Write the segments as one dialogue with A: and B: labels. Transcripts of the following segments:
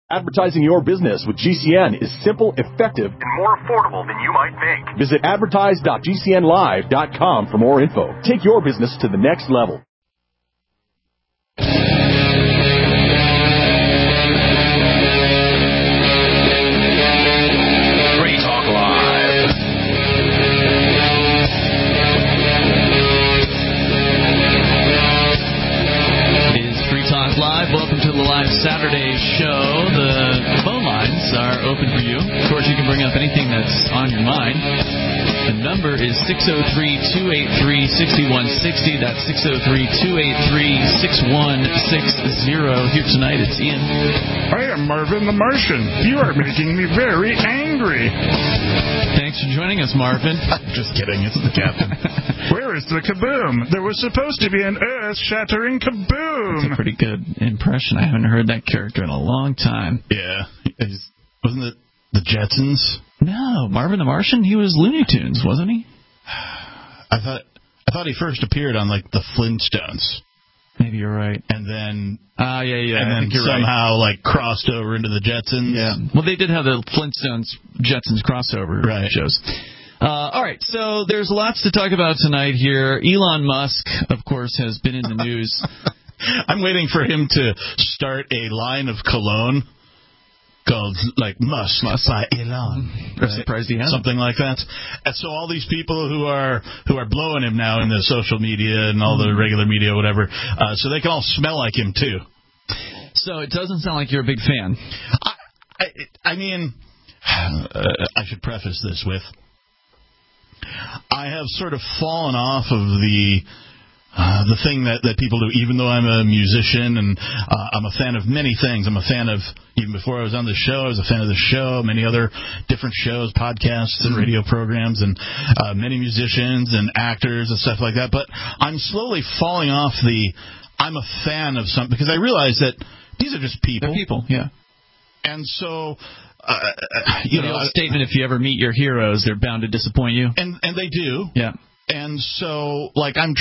A: Advertising your business with GCN is simple, effective, and more affordable than you might think. Visit advertise.gcnlive.com for more info. Take your business to the next level.
B: Free Talk Live.
C: It is Free Talk Live. Welcome to the live Saturday show. The phone lines are open for you. Of course, you can bring up anything that's on your mind. The number is 603-283-6160. That's 603-283-6160. Here tonight, it's Ian.
D: I am Marvin the Martian. You are making me very angry.
C: Thanks for joining us, Marvin.
D: Just kidding. It's the captain. Where is the kaboom? There was supposed to be an earth-shattering kaboom.
C: That's a pretty good impression. I haven't heard that character in a long time.
D: Yeah. Wasn't it the Jetsons?
C: No, Marvin the Martian, he was Looney Tunes, wasn't he?
D: I thought he first appeared on, like, the Flintstones.
C: Maybe you're right.
D: And then...
C: yeah.
D: And then somehow, like, crossed over into the Jetsons.
C: Yeah. Well, they did have the Flintstones-Jetsons crossover shows. All right, so there's lots to talk about tonight here. Elon Musk, of course, has been in the news.
D: I'm waiting for him to start a line of cologne called, like, Musk by Elon.
C: I'm surprised he hasn't.
D: Something like that. And so all these people who are blowing him now in the social media and all the regular media, whatever, so they can all smell like him, too.
C: So it doesn't sound like you're a big fan.
D: I mean, I should preface this with, I have sort of fallen off of the thing that people do, even though I'm a musician and I'm a fan of many things. I'm a fan of, even before I was on the show, I was a fan of the show, many other different shows, podcasts and radio programs, and many musicians and actors and stuff like that. But I'm slowly falling off I'm a fan of something, because I realize that these are just people.
C: They're people, yeah.
D: And so...
C: the old statement, if you ever meet your heroes, they're bound to disappoint you.
D: And they do.
C: Yeah.
D: And so, like, I'm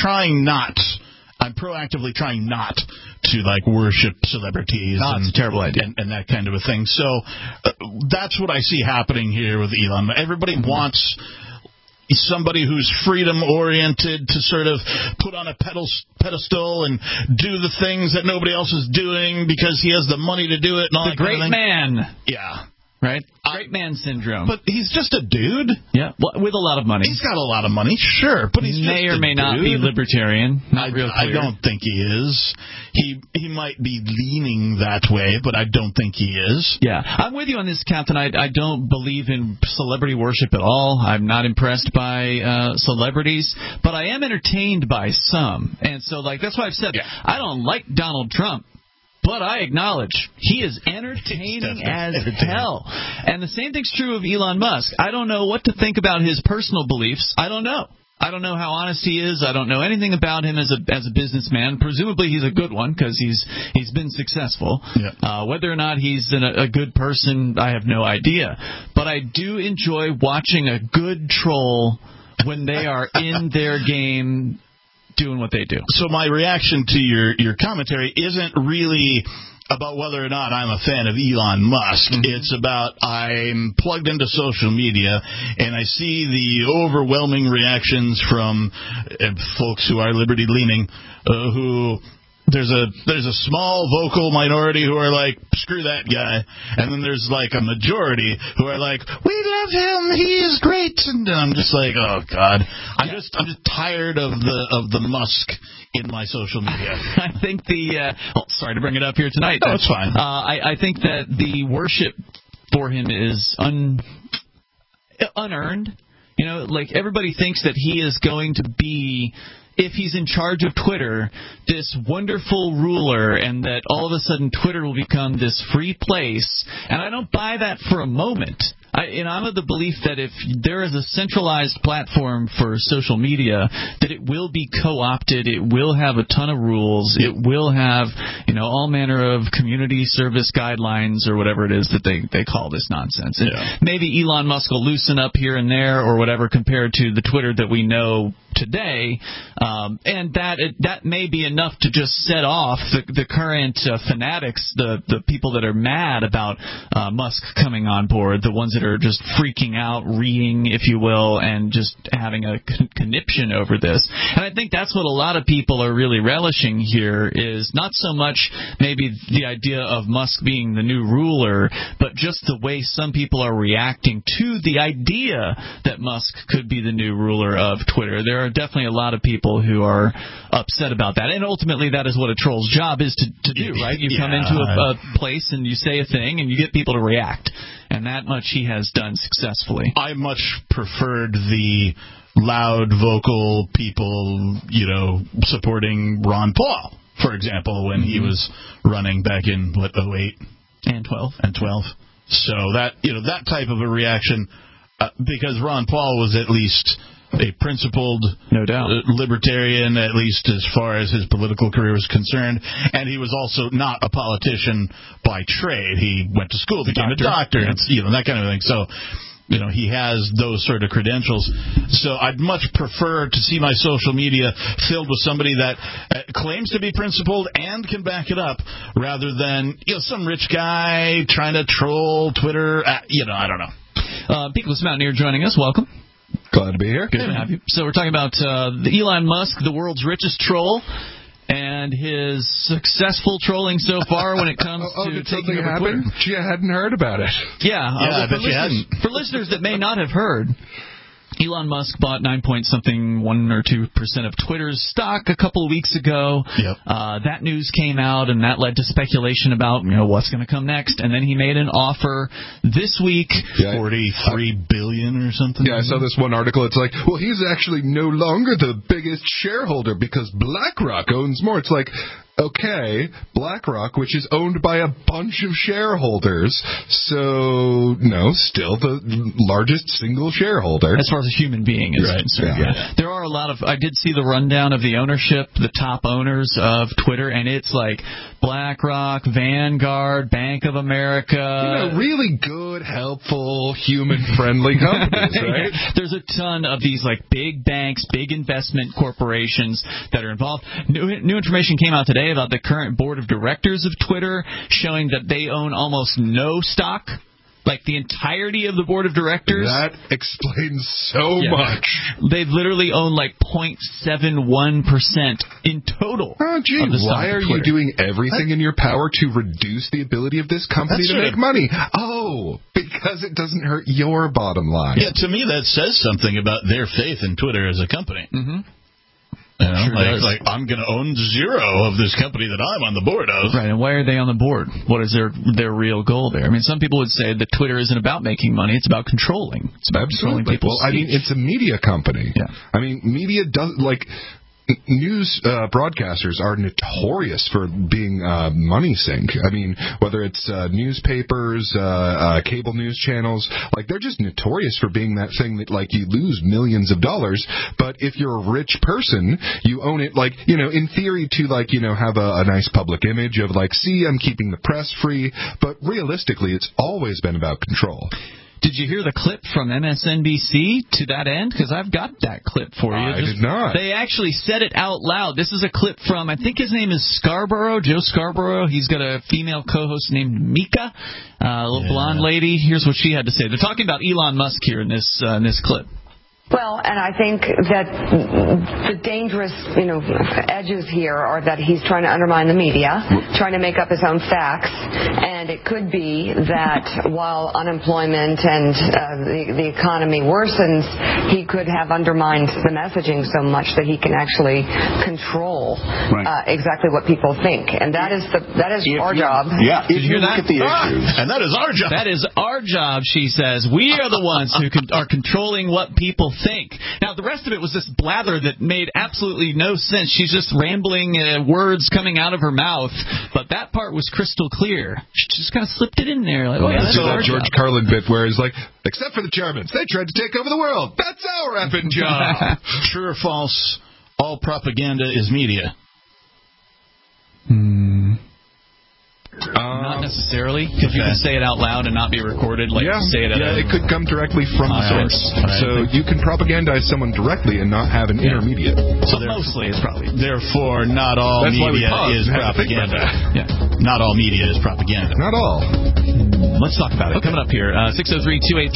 D: proactively trying not to, like, worship celebrities.
C: It's a terrible idea.
D: And that kind of a thing. So that's what I see happening here with Elon. Everybody wants somebody who's freedom-oriented to sort of put on a pedestal and do the things that nobody else is doing because he has the money to do it and all that kind of thing.
C: The great man.
D: Yeah.
C: Right? Great man syndrome.
D: But he's just a dude.
C: Yeah, with a lot of money.
D: He's got a lot of money, sure, but he's
C: may
D: just
C: or may
D: dude.
C: not be libertarian. Not real clear.
D: I don't think he is. He might be leaning that way, but I don't think he is.
C: Yeah, I'm with you on this, Captain. I don't believe in celebrity worship at all. I'm not impressed by celebrities, but I am entertained by some. And so, like, that's why I've said I don't like Donald Trump. But I acknowledge he is entertaining as hell. And the same thing's true of Elon Musk. I don't know what to think about his personal beliefs. I don't know. I don't know how honest he is. I don't know anything about him as a businessman. Presumably he's a good one because he's been successful. Yeah. Whether or not he's a good person, I have no idea. But I do enjoy watching a good troll when they are in their game doing what they do.
D: So my reaction to your commentary isn't really about whether or not I'm a fan of Elon Musk. Mm-hmm. It's about I'm plugged into social media and I see the overwhelming reactions from folks who are liberty-leaning, who... There's a small vocal minority who are like, screw that guy, and then there's like a majority who are like, we love him, he is great, and I'm just like, oh God, I'm just tired of the Musk in my social media.
C: I think sorry to bring it up here tonight.
D: No, it's fine.
C: I think that the worship for him is unearned. You know, like everybody thinks that he is going to be, if he's in charge of Twitter, this wonderful ruler, and that all of a sudden Twitter will become this free place. And I don't buy that for a moment. I'm of the belief that if there is a centralized platform for social media, that it will be co-opted, it will have a ton of rules, it will have, all manner of community service guidelines or whatever it is that they call this nonsense. And maybe Elon Musk will loosen up here and there or whatever compared to the Twitter that we know today, and that may be enough to just set off the current fanatics, the people that are mad about Musk coming on board, the ones that are just freaking out, reeing, if you will, and just having a conniption over this. And I think that's what a lot of people are really relishing here, is not so much maybe the idea of Musk being the new ruler, but just the way some people are reacting to the idea that Musk could be the new ruler of Twitter. There are definitely a lot of people who are upset about that, and ultimately that is what a troll's job is to do, right? You come into a place and you say a thing and you get people to react, and that much he has done successfully.
D: I much preferred the loud, vocal people, supporting Ron Paul, for example, when he was running back in 08
C: and 12.
D: So that type of a reaction, because Ron Paul was at least a principled,
C: no doubt,
D: libertarian, at least as far as his political career was concerned, and he was also not a politician by trade. He went to school, became a doctor, and that kind of thing. So, he has those sort of credentials. So I'd much prefer to see my social media filled with somebody that claims to be principled and can back it up, rather than some rich guy trying to troll Twitter. I don't know.
C: Peakless Mountaineer joining us. Welcome.
E: Glad to be here.
C: Good to have you. So we're talking about the Elon Musk, the world's richest troll, and his successful trolling so far when it comes to taking over Twitter.
E: Gee, I hadn't heard about it.
C: I bet you hadn't. For listeners that may not have heard, Elon Musk bought 1 or 2% of Twitter's stock a couple of weeks ago.
D: Yep.
C: That news came out, and that led to speculation about what's going to come next. And then he made an offer this week,
D: $43 billion or something.
E: Yeah, I saw this one article. It's like, well, he's actually no longer the biggest shareholder because BlackRock owns more. It's like, okay, BlackRock, which is owned by a bunch of shareholders, so, no, still the largest single shareholder.
C: As far as a human being is concerned, There are a lot of, I did see the rundown of the ownership, the top owners of Twitter, and it's like BlackRock, Vanguard, Bank of America.
E: Really good, helpful, human-friendly companies, right?
C: There's a ton of these, like, big banks, big investment corporations that are involved. New information came out today about the current board of directors of Twitter, showing that they own almost no stock, like the entirety of the board of directors.
E: That explains so much.
C: They literally own like 0.71% in total.
E: Oh, gee,
C: of the stock
E: why
C: of
E: are you doing everything in your power to reduce the ability of this company to make money? Oh, because it doesn't hurt your bottom line.
D: Yeah, to me that says something about their faith in Twitter as a company.
C: Mm-hmm.
D: Like I'm going to own zero of this company that I'm on the board of.
C: Right, and why are they on the board? What is their real goal there? I mean, some people would say that Twitter isn't about making money; it's about controlling. It's about controlling people's speech.
E: I mean, it's a media company.
C: Yeah.
E: I mean, media does news broadcasters are notorious for being money sink. I mean, whether it's newspapers, cable news channels, they're just notorious for being that thing that, you lose millions of dollars, but if you're a rich person, you own it, in theory to, have a nice public image of, see, I'm keeping the press free, but realistically, it's always been about control.
C: Did you hear the clip from MSNBC to that end? Because I've got that clip for you.
E: I did not.
C: They actually said it out loud. This is a clip from, I think his name is Scarborough, Joe Scarborough. He's got a female co-host named Mika, a little blonde lady. Here's what she had to say. They're talking about Elon Musk here in this clip.
F: Well, and I think that the dangerous, edges here are that he's trying to undermine the media, trying to make up his own facts, and it could be that while unemployment and the economy worsens, he could have undermined the messaging so much that he can actually control exactly what people think, and that is our job.
A: Yeah, if you look at the issues,
D: and that is our job.
C: That is our job, she says. We are the ones who are controlling what people think. Now, the rest of it was this blather that made absolutely no sense. She's just rambling words coming out of her mouth, but that part was crystal clear. She just kind of slipped it in there. Like,
E: that's that George Carlin bit where he's like, except for the Germans, they tried to take over the world. That's our effing job.
D: True or false, all propaganda is media?
C: Not necessarily, because you can say it out loud and not be recorded. Like say it.
E: It could come directly from the source. So you can propagandize someone directly and not have an intermediate.
C: So mostly it's probably.
D: Therefore, not all media is propaganda. Not all media is propaganda.
E: Not all.
C: Let's talk about it. Coming up here, 603-283-6160.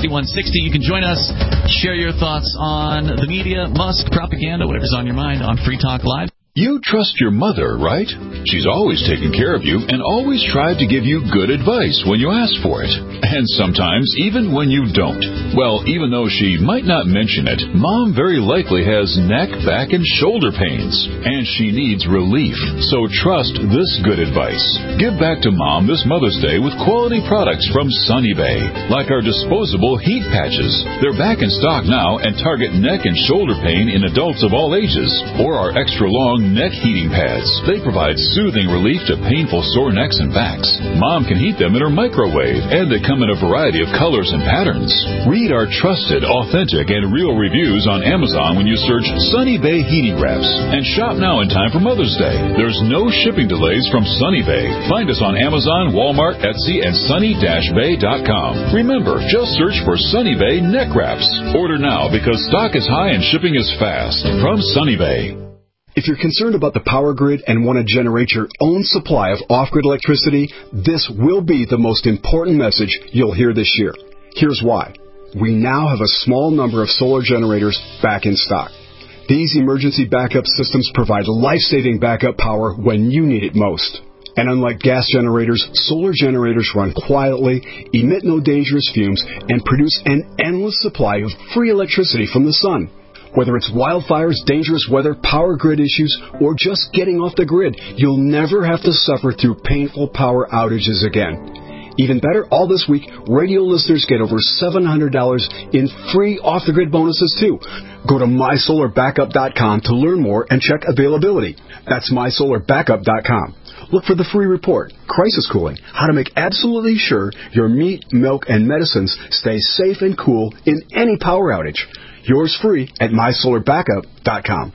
C: You can join us. Share your thoughts on the media, Musk, propaganda, whatever's on your mind on Free Talk Live.
B: You trust your mother, right? She's always taken care of you and always tried to give you good advice when you ask for it. And sometimes even when you don't. Well, even though she might not mention it, Mom very likely has neck, back, and shoulder pains. And she needs relief. So trust this good advice. Give back to Mom this Mother's Day with quality products from Sunny Bay. Like our disposable heat patches. They're back in stock now and target neck and shoulder pain in adults of all ages. Or our extra long neck heating pads. They provide soothing relief to painful sore necks and backs. Mom can heat them in her microwave, and they come in a variety of colors and patterns. Read our trusted, authentic, and real reviews on Amazon when you search Sunny Bay Heating Wraps. And shop now in time for Mother's Day. There's no shipping delays from Sunny Bay. Find us on Amazon, Walmart, Etsy, and sunny-bay.com. Remember, just search for Sunny Bay Neck Wraps. Order now because stock is high and shipping is fast. From Sunny Bay.
G: If you're concerned about the power grid and want to generate your own supply of off-grid electricity, this will be the most important message you'll hear this year. Here's why. We now have a small number of solar generators back in stock. These emergency backup systems provide life-saving backup power when you need it most. And unlike gas generators, solar generators run quietly, emit no dangerous fumes, and produce an endless supply of free electricity from the sun. Whether it's wildfires, dangerous weather, power grid issues, or just getting off the grid, you'll never have to suffer through painful power outages again. Even better, all this week, radio listeners get over $700 in free off-the-grid bonuses, too. Go to mysolarbackup.com to learn more and check availability. That's mysolarbackup.com. Look for the free report, Crisis Cooling, how to make absolutely sure your meat, milk, and medicines stay safe and cool in any power outage. Yours free at mysolarbackup.com.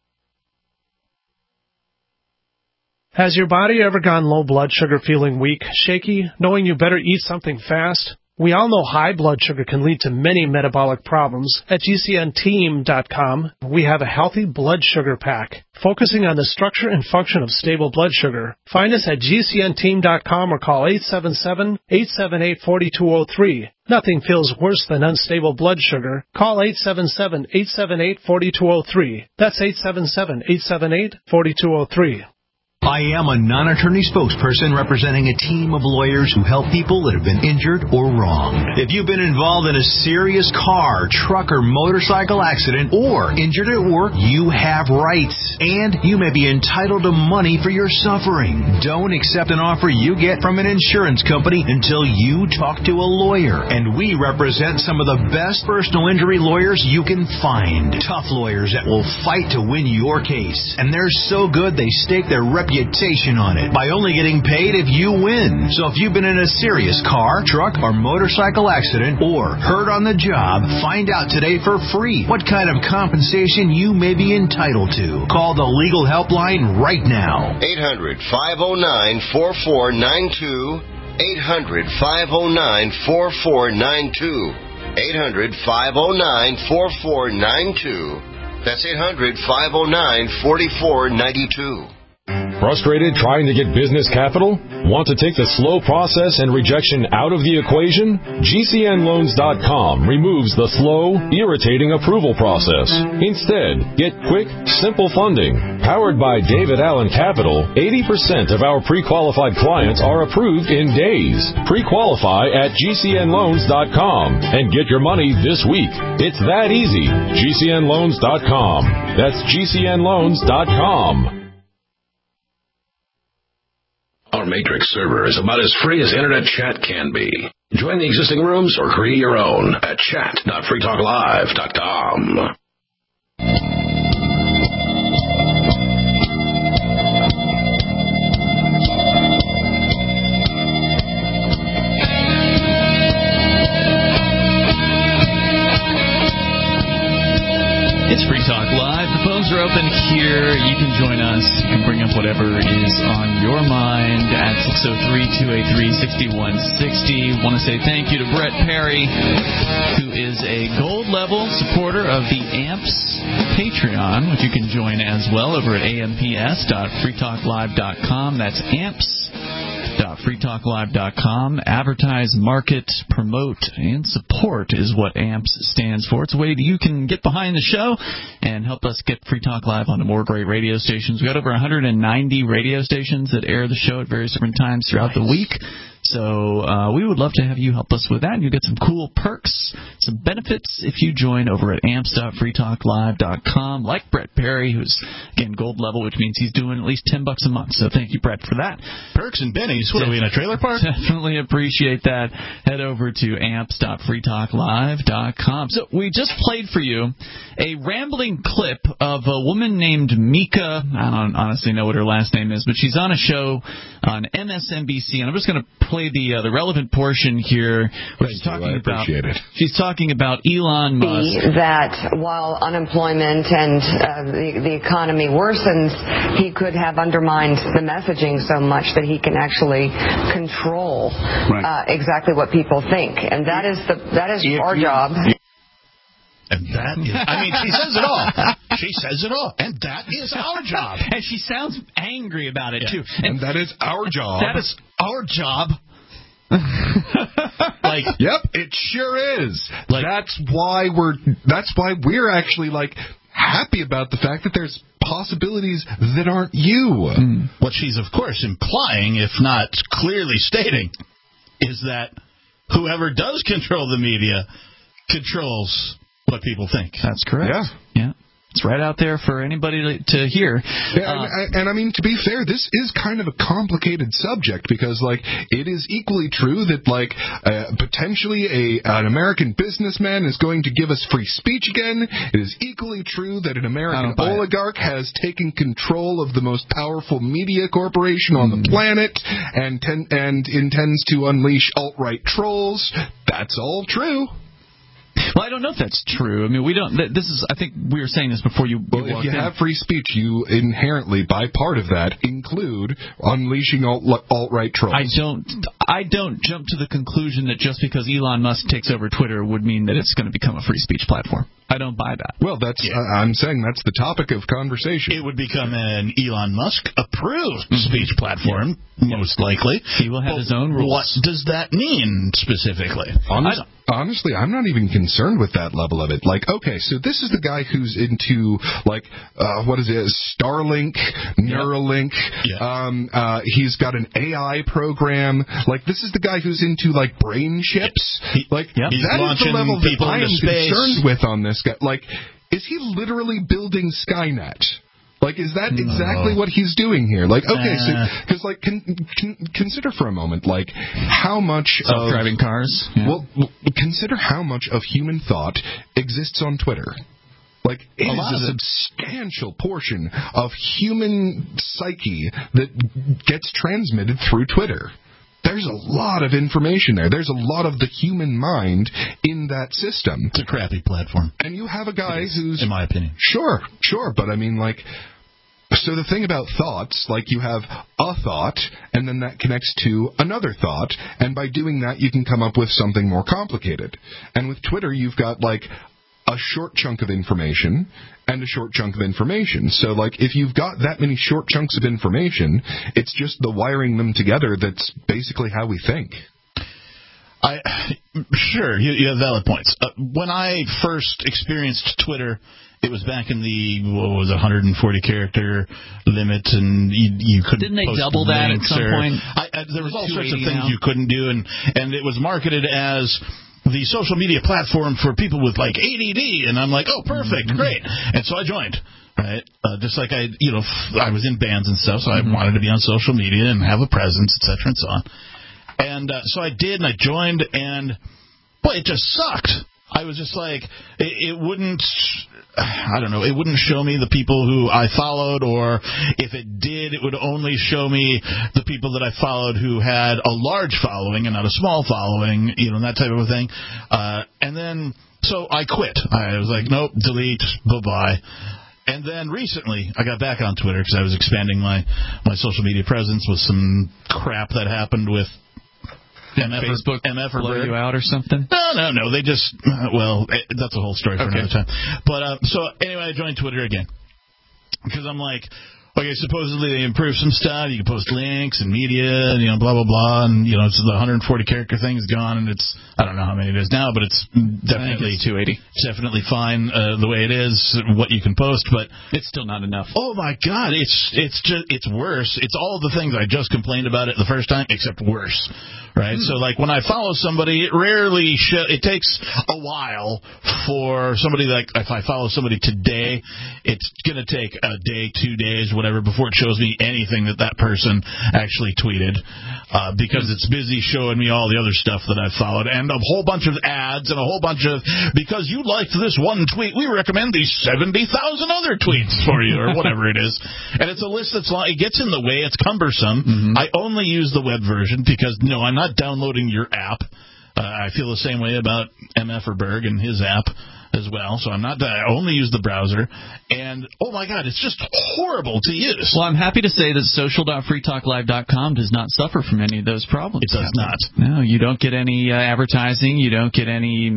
H: Has your body ever gone low blood sugar, feeling weak, shaky, knowing you better eat something fast? We all know high blood sugar can lead to many metabolic problems. At GCNteam.com, we have a healthy blood sugar pack, focusing on the structure and function of stable blood sugar. Find us at GCNteam.com or call 877-878-4203. Nothing feels worse than unstable blood sugar. Call 877-878-4203. That's 877-878-4203.
I: I am a non-attorney spokesperson representing a team of lawyers who help people that have been injured or wronged. If you've been involved in a serious car, truck, or motorcycle accident or injured at work, you have rights, and you may be entitled to money for your suffering. Don't accept an offer you get from an insurance company until you talk to a lawyer, and we represent some of the best personal injury lawyers you can find. Tough lawyers that will fight to win your case, and they're so good they stake their reputation on it by only getting paid if you win. So if you've been in a serious car, truck, or motorcycle accident or hurt on the job, find out today for free what kind of compensation you may be entitled to. Call the legal helpline right now.
J: 800-509-4492. 800-509-4492. 800-509-4492. That's 800-509-4492.
K: Frustrated trying to get business capital? Want to take the slow process and rejection out of the equation? GCNloans.com removes the slow, irritating approval process. Instead, get quick, simple funding. Powered by David Allen Capital, 80% of our pre-qualified clients are approved in days. Pre-qualify at GCNloans.com and get your money this week. It's that easy. GCNloans.com. That's GCNloans.com.
B: Our Matrix server is about as free as internet chat can be.
L: Join the existing rooms or create your own at chat.freetalklive.com.
C: It's Free Talk Live. The phones are open here. You can join us. You can bring up whatever is on your mind at 603-283-6160. Want to say thank you to Brett Perry, who is a gold level supporter of the AMPS Patreon, which you can join as well over at amps.freetalklive.com. That's amps.freetalklive.com. Advertise, market, promote, and support is what AMPS stands for. It's a way that you can get behind the show and help us get Free Talk Live onto more great radio stations. We've got over 190 radio stations that air the show at various different times throughout the week. So we would love to have you help us with that. You'll get some cool perks, some benefits if you join over at amps.freetalklive.com, like Brett Perry, who's, again, gold level, which means he's doing at least $10 a month. So thank you, Brett, for that.
D: Perks and bennies. What are we, in a trailer park?
C: Definitely appreciate that. Head over to amps.freetalklive.com. So we just played for you a rambling clip of a woman named Mika. I don't honestly know what her last name is, but she's on a show on MSNBC, and I'm just going to play the relevant portion here. She's talking about Elon Musk.
F: That while unemployment and the economy worsens, he could have undermined the messaging so much that he can actually control exactly what people think, and that is our job.
D: And that is, I mean, she says it all. She says it all. And that is our job.
C: And she sounds angry about it, too.
E: And that is our job.
C: That is our job.
E: Yep, it sure is. That's why we're actually, happy about the fact that there's possibilities that aren't you.
D: What she's, of course, implying, if not clearly stating, is that whoever does control the media controls what people think.
C: That's correct. Yeah. It's right out there for anybody to hear.
E: Yeah, and I mean, to be fair, this is kind of a complicated subject because, it is equally true that, potentially an American businessman is going to give us free speech again. It is equally true that an American oligarch has taken control of the most powerful media corporation on the planet and intends to unleash alt-right trolls. That's all true.
C: Well, I don't know if that's true. I mean, we don't. This is. I think we were saying this before you.
E: Well, if you have free speech, you inherently, by part of that, include unleashing alt-right trolls.
C: I don't jump to the conclusion that just because Elon Musk takes over Twitter would mean that it's going to become a free speech platform. I don't buy that.
E: Well, I'm saying that's the topic of conversation.
D: It would become an Elon Musk approved speech platform, most likely.
C: He will have his own rules.
D: What does that mean specifically?
E: Honestly, I'm not even concerned with that level of it. Okay, so this is the guy who's into, what is it, Starlink, Neuralink. Yeah. He's got an AI program. This is the guy who's into, brain chips.
D: He's
E: that is the level that I am concerned with on this guy. Is he literally building Skynet? Is that exactly what he's doing here? Okay, so because consider for a moment, how much
C: self-driving cars. Yeah.
E: Well, consider how much of human thought exists on Twitter. It is a substantial portion of human psyche that gets transmitted through Twitter. There's a lot of information there. There's a lot of the human mind in that system.
D: It's a crappy platform.
E: And you have a guy who's...
D: In my opinion.
E: Sure. But I mean, so the thing about thoughts, you have a thought, and then that connects to another thought, and by doing that, you can come up with something more complicated. And with Twitter, you've got, a short chunk of information and a short chunk of information. So, if you've got that many short chunks of information, it's just the wiring them together that's basically how we think.
D: Sure, you have valid points. When I first experienced Twitter, it was back in the 140-character limit, and you couldn't.
C: Didn't they double that at some point?
D: There was all sorts of things you couldn't do, and it was marketed as the social media platform for people with ADD, and I'm like, oh, perfect, great, and so I joined. Right, just like I was in bands and stuff, so I wanted to be on social media and have a presence, etc., and so on. And so I did, and I joined, and, boy, it just sucked. I was just like, it wouldn't, I don't know, it wouldn't show me the people who I followed, or if it did, it would only show me the people that I followed who had a large following and not a small following, you know, that type of a thing. And then, so I quit. I was like, nope, delete, bye-bye. And then recently, I got back on Twitter because I was expanding my social media presence with some crap that happened with
C: Facebook blow you out or something?
D: No. They just, that's a whole story for another time. But, so anyway, I joined Twitter again. Because I'm like, okay, supposedly they improved some stuff. You can post links and media and, you know, blah, blah, blah. And, you know, it's the 140-character thing is gone. And it's, I don't know how many it is now, but it's definitely
C: 280.
D: It's definitely fine the way it is, what you can post. But
C: it's still not enough.
D: Oh, my God. It's worse. It's all the things I just complained about it the first time, except worse. Right? So, like, when I follow somebody, it takes a while for somebody, like, if I follow somebody today, it's going to take a day, 2 days, whatever, before it shows me anything that person actually tweeted, because it's busy showing me all the other stuff that I followed, and a whole bunch of ads, and a whole bunch of, because you liked this one tweet, we recommend these 70,000 other tweets for you, or whatever it is. And it's a list that's it gets in the way, it's cumbersome. I only use the web version, because, no, I'm not downloading your app. I feel the same way about MF or Berg and his app as well, so I only use the browser, and oh my God, it's just horrible to use.
C: Well, I'm happy to say that social.freetalklive.com does not suffer from any of those problems.
D: It does not.
C: No, you don't get any advertising, you don't get any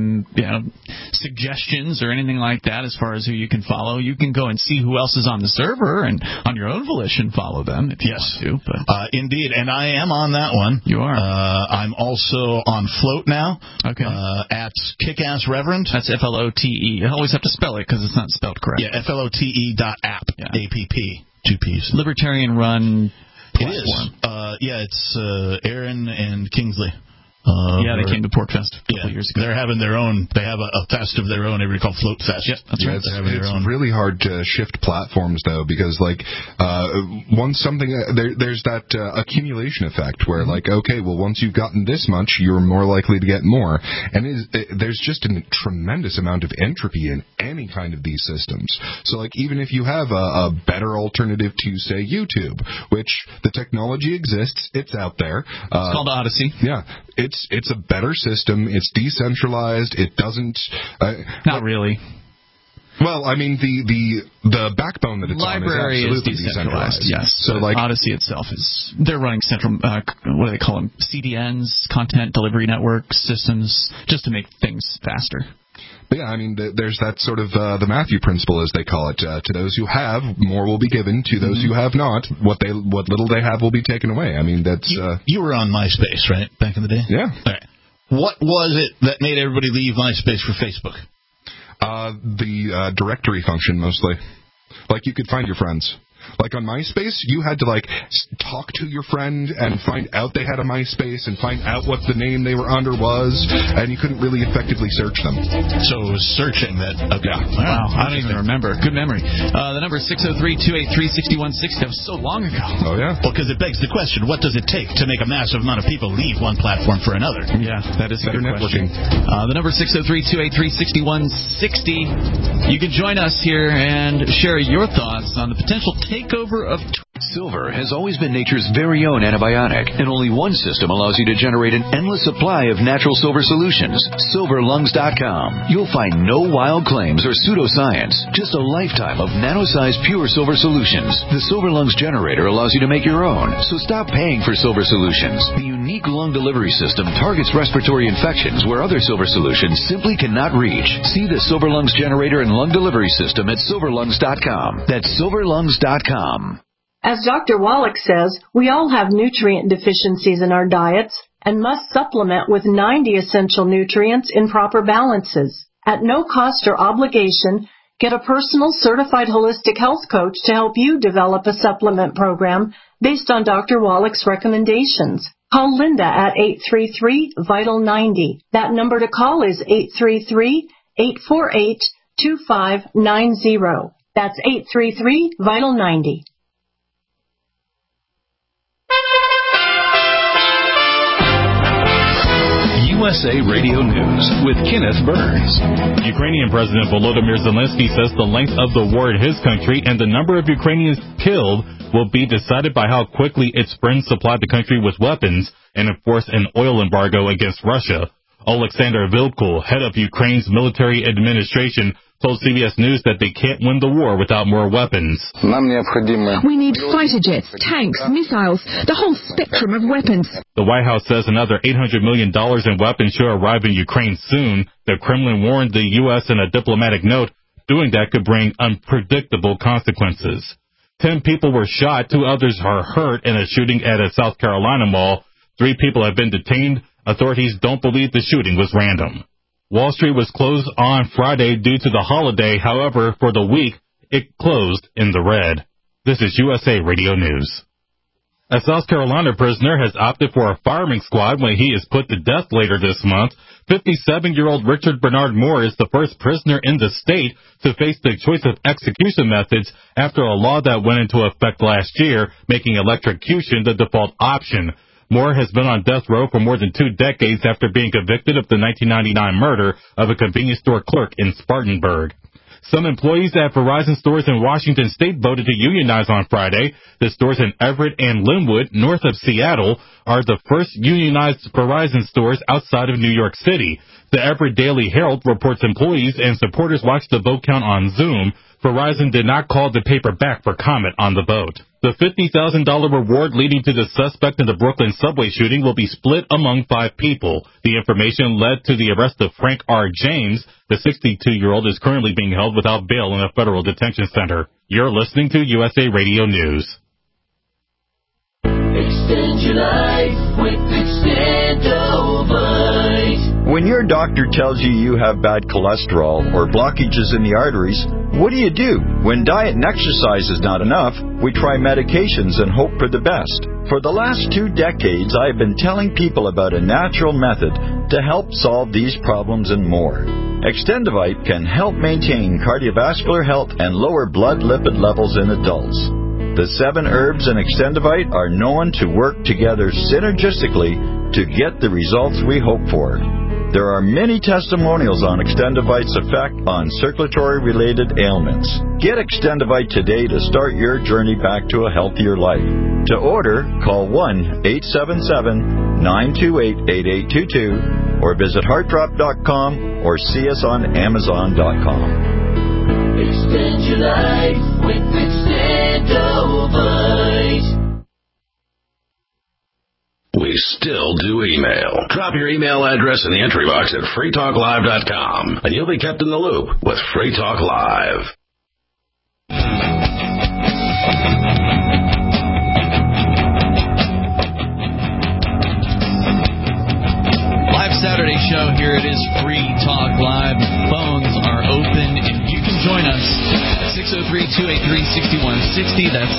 C: suggestions or anything like that as far as who you can follow. You can go and see who else is on the server and on your own volition follow them if you want to. But.
D: Indeed, and I am on that one.
C: You are.
D: I'm also on Float now.
C: Okay.
D: At Kickass Reverend.
C: That's FLOT. I always have to spell it because it's not spelled correct.
D: Yeah, FLOTE.app. Yeah. APP. 2 P's.
C: Libertarian run platform.
D: It is. It's Aaron and Kingsley.
C: They came to PortFest a couple years ago.
D: They're having their own. They have a fest of their own every called Float Fest.
C: Yep, that's right.
E: It's really hard to shift platforms though, because once something there's that accumulation effect where once you've gotten this much, you're more likely to get more, and there's just a tremendous amount of entropy in any kind of these systems. So even if you have a better alternative to say YouTube, which the technology exists, it's out there.
C: It's called Odyssey.
E: Yeah. It's a better system. It's decentralized. It doesn't...
C: Not really.
E: Well, I mean, the backbone that it's
C: Library
E: on is absolutely
C: is decentralized. Yes.
E: So,
C: Odyssey itself they're running central, what do they call them? CDNs, content delivery network systems, just to make things faster.
E: But yeah, I mean, there's that sort of the Matthew principle, as they call it. To those who have, more will be given. To those who have not, what little they have will be taken away. I mean, that's...
D: You were on MySpace, right, back in the day?
E: Yeah.
D: All right. What was it that made everybody leave MySpace for Facebook?
E: The directory function, mostly. You could find your friends. On MySpace, you had to, talk to your friend and find out they had a MySpace and find out what the name they were under was, and you couldn't really effectively search them.
D: So it was searching that... Okay.
C: Yeah. Wow, I don't even remember. Good memory. The number is 603-283-6160. That was so long ago.
E: Oh, yeah?
D: Well, because it begs the question, what does it take to make a massive amount of people leave one platform for another?
C: Yeah, that is a good
E: networking
C: question. The number is 603-283-6160. You can join us here and share your thoughts on the potential takeover of
I: Silver has always been nature's very own antibiotic, and only one system allows you to generate an endless supply of natural silver solutions. SilverLungs.com. You'll find no wild claims or pseudoscience, just a lifetime of nano-sized pure silver solutions. The Silver Lungs generator allows you to make your own, so stop paying for silver solutions. The unique lung delivery system targets respiratory infections where other silver solutions simply cannot reach. See the Silver Lungs generator and lung delivery system at SilverLungs.com. That's SilverLungs.com.
M: As Dr. Wallach says, we all have nutrient deficiencies in our diets and must supplement with 90 essential nutrients in proper balances. At no cost or obligation, get a personal certified holistic health coach to help you develop a supplement program based on Dr. Wallach's recommendations. Call Linda at 833-VITAL-90. That number to call is 833-848-2590. That's 833-VITAL-90.
L: USA Radio News with Kenneth Burns.
N: Ukrainian President Volodymyr Zelensky says the length of the war in his country and the number of Ukrainians killed will be decided by how quickly its friends supply the country with weapons and enforce an oil embargo against Russia. Oleksandr Vilkul, head of Ukraine's military administration, told CBS News that they can't win the war without more weapons.
O: We need fighter jets, tanks, missiles, the whole spectrum of weapons.
N: The White House says another $800 million in weapons should arrive in Ukraine soon. The Kremlin warned the U.S. in a diplomatic note, doing that could bring unpredictable consequences. 10 people were shot, 2 others are hurt in a shooting at a South Carolina mall. 3 people have been detained. Authorities don't believe the shooting was random. Wall Street was closed on Friday due to the holiday. However, for the week, it closed in the red. This is USA Radio News. A South Carolina prisoner has opted for a firing squad when he is put to death later this month. 57-year-old Richard Bernard Moore is the first prisoner in the state to face the choice of execution methods after a law that went into effect last year, making electrocution the default option. Moore has been on death row for more than 2 decades after being convicted of the 1999 murder of a convenience store clerk in Spartanburg. Some employees at Verizon stores in Washington State voted to unionize on Friday. The stores in Everett and Linwood, north of Seattle, are the first unionized Verizon stores outside of New York City. The Everett Daily Herald reports employees and supporters watched the vote count on Zoom. Verizon did not call the paper back for comment on the vote. The $50,000 reward leading to the suspect in the Brooklyn subway shooting will be split among 5 people. The information led to the arrest of Frank R. James. The 62-year-old is currently being held without bail in a federal detention center. You're listening to USA Radio News.
P: Extend your life with Extendovite.
Q: When your doctor tells you you have bad cholesterol or blockages in the arteries, what do you do? When diet and exercise is not enough, we try medications and hope for the best. For the last 2 decades, I have been telling people about a natural method to help solve these problems and more. Extendovite can help maintain cardiovascular health and lower blood lipid levels in adults. The 7 herbs in Extendovite are known to work together synergistically to get the results we hope for. There are many testimonials on Extendovite's effect on circulatory-related ailments. Get Extendovite today to start your journey back to a healthier life. To order, call 1-877-928-8822 or visit heartdrop.com or see us on amazon.com.
P: Extend your life with Extendovite.
L: We still do email. Drop your email address in the entry box at freetalklive.com, and you'll be kept in the loop with Free Talk Live.
C: Live Saturday show. Here it is, Free Talk Live. Phones are open, and you can join us at 603-283-6160. That's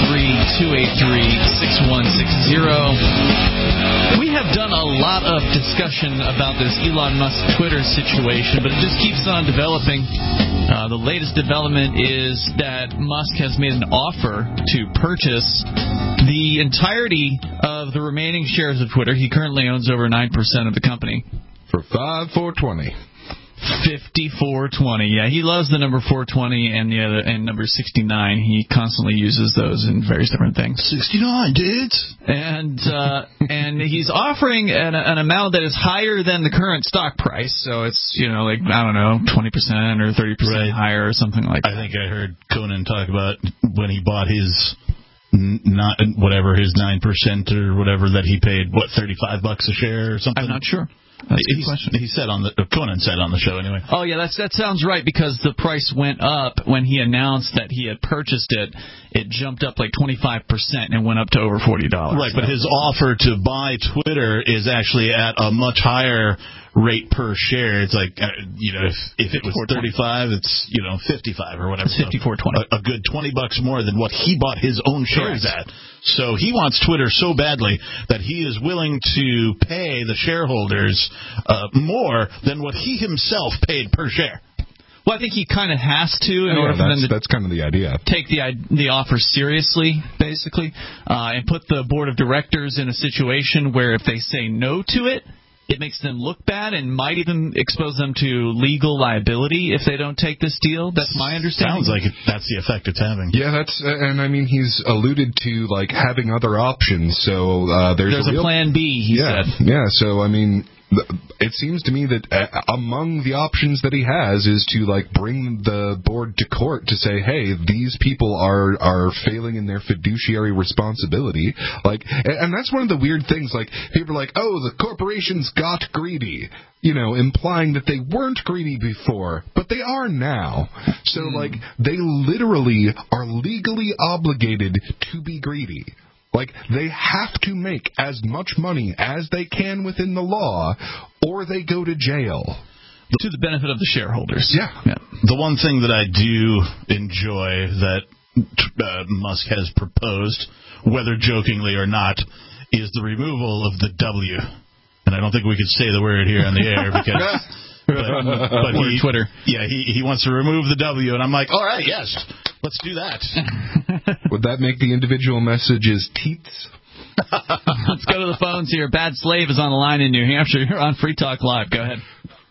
C: 603-283-6160. We have done a lot of discussion about this Elon Musk Twitter situation, but it just keeps on developing. The latest development is that Musk has made an offer to purchase the entirety of the remaining shares of Twitter. He currently owns over 9% of the company.
E: For $5,420.
C: 5420. Yeah, he loves the number 420 and the other and number 69. He constantly uses those in various different things.
D: 69, dudes.
C: And he's offering an amount that is higher than the current stock price. So it's, like, I don't know, 20% or 30% higher or something like that.
D: I think I heard Conan talk about when he bought his his 9% or whatever that he paid, $35 a share or something?
C: I'm not sure.
D: He said Conan said on the show anyway.
C: Oh yeah, that sounds right, because the price went up when he announced that he had purchased it. It jumped up like 25% and went up to over $40.
D: Right, but his offer to buy Twitter is actually at a much higher rate per share. It's like if it was 35, it's 55 or whatever.
C: It's 54.20.
D: A good $20 more than what he bought his own shares at. So he wants Twitter so badly that he is willing to pay the shareholders more than what he himself paid per share.
C: Well, I think he kind of has to in order for them to
E: that's kind of the idea.
C: Take the offer seriously, basically, and put the board of directors in a situation where if they say no to it, it makes them look bad and might even expose them to legal liability if they don't take this deal. That's my understanding.
D: Sounds like that's the effect it's having.
E: Yeah, and I mean, he's alluded to like having other options. So there's
C: a plan B. He said.
E: Yeah. So I mean, it seems to me that among the options that he has is to like bring the board to court to say, hey, these people are failing in their fiduciary responsibility. Like, and that's one of the weird things. Like, people are like, oh, the corporations got greedy, implying that they weren't greedy before, but they are now. So like, they literally are legally obligated to be greedy. Like, they have to make as much money as they can within the law, or they go to jail.
C: To the benefit of the shareholders.
E: Yeah.
D: The one thing that I do enjoy that Musk has proposed, whether jokingly or not, is the removal of the W. And I don't think we could say the word here on the air because... But
C: Twitter.
D: Yeah, he wants to remove the W, and I'm like, all right, yes, let's do that.
E: Would that make the individual messages teats?
C: Let's go to the phones here. Bad Slave is on the line in New Hampshire. You're on Free Talk Live. Go ahead.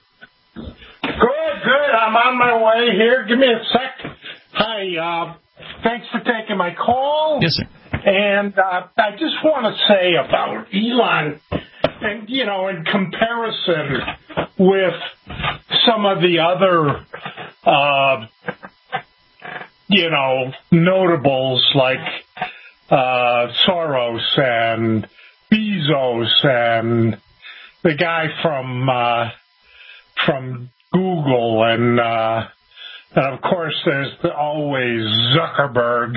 R: Good. I'm on my way here. Give me a sec. Hi, thanks for taking my call.
C: Yes, sir.
R: And I just want to say about Elon, and in comparison with some of the other, notables like Soros and Bezos and the guy from Google and of course there's always Zuckerberg.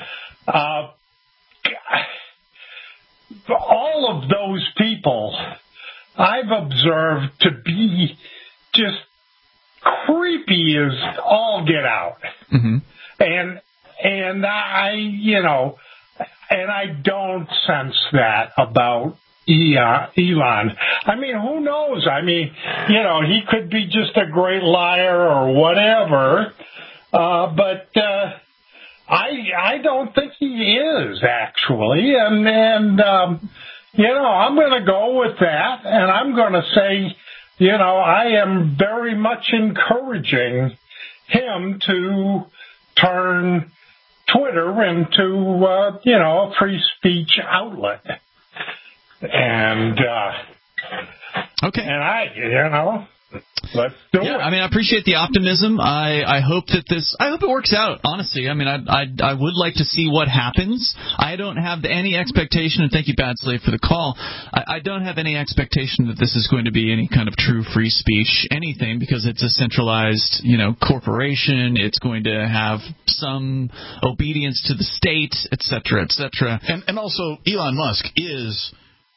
R: All of those people I've observed to be just creepy as all get out.
C: Mm-hmm.
R: And I don't sense that about Elon. I mean, who knows? I mean, he could be just a great liar or whatever, but I don't think he is, actually. And I'm going to go with that, and I'm going to say, I am very much encouraging him to turn Twitter into, a free speech outlet. And,
C: okay.
R: And let's do it.
C: I mean, I appreciate the optimism. I hope that I hope it works out, honestly. I mean, I would like to see what happens. I don't have any expectation, and thank you, Bad Slave, for the call. I don't have any expectation that this is going to be any kind of true free speech anything, because it's a centralized, corporation. It's going to have some obedience to the state, et cetera, et cetera.
D: And also, Elon Musk is...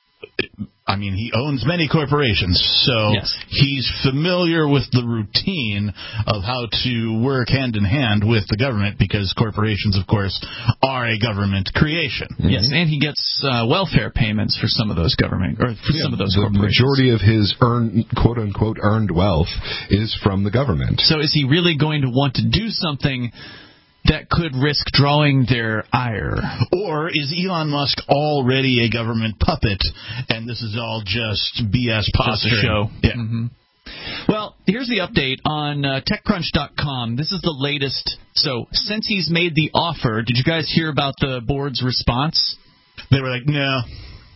D: I mean, he owns many corporations, so
C: yes.
D: He's familiar with the routine of how to work hand in hand with the government, because corporations, of course, are a government creation.
C: Yes, and he gets welfare payments for some of those government, or for some of those corporations.
E: The majority of his quote-unquote earned wealth is from the government.
C: So is he really going to want to do something that could risk drawing their ire?
D: Or is Elon Musk already a government puppet, and this is all just BS posturing?
C: Just a show.
D: Yeah.
C: Mm-hmm. Well, here's the update on TechCrunch.com. This is the latest. So, since he's made the offer, did you guys hear about the board's response?
D: They were like, no.